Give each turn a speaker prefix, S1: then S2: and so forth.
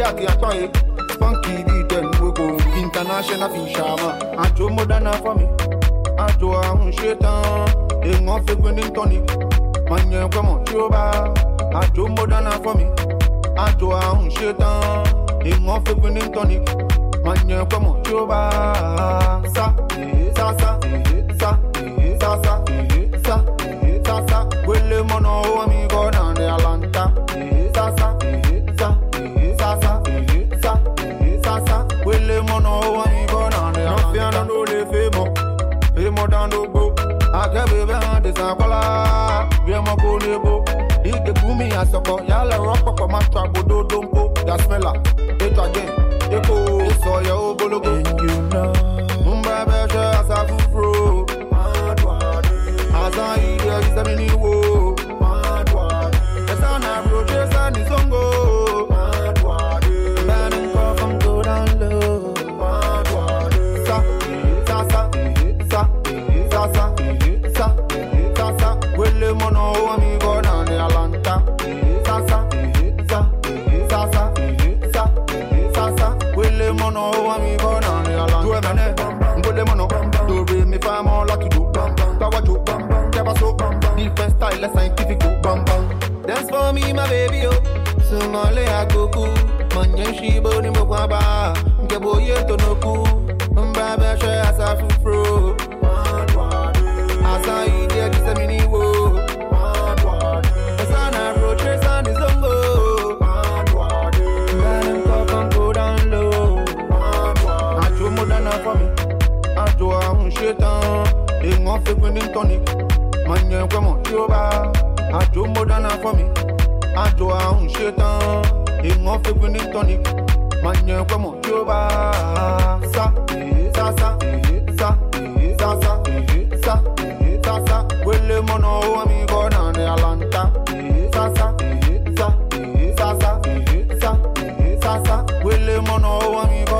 S1: Yati Atoy, Funky beat and Woko, International Fishama, Ajo Modana for me, Ajo Shetan, a month winning Tony, Manya Guamo Choba, Ajo Modana for me, Ajo Shetan, a month winning Tony, Manya Guamo Choba, Sa, Wille Mono, amigo, and the Alanta, Wille Mono, amigo, and the Alanta, no le femo down the boat. I can't be behind this Akola, Yamako Nebo, eat the boomy as a boy, Yala rock for my trouble, don't go, that smell up, it again, Echo, so your Bologo, you know, Mumbai Basha as a fufro, as I eat, is a mini woe, the sun approaches and is on go, banning call from go down low, Wille Mono, amigo, and the Alanta, Wille Mono, amigo, and the Alanta, Wille Mono, do re me fam all lucky do, Kawajo, Kabaso, different style, scientific, dance for me, my baby, oh, Sumale Agoku, Manyan Shibo, Nimokaba, Gaboye Tonoku, Mbaba as a fufro, as I eat this a mini wo, the sun approaches and is on go, Madam Cock and go down low, Ajo Modana for me, Ajo Shetan, a month winning Tony, Manya Guamo Choba, Ajo Modana for me, Ajo Shetan, a month winning Tony, Manya Guamo Choba, Wille Mono, amigo, and the Alanta, Wille Mono, amigo.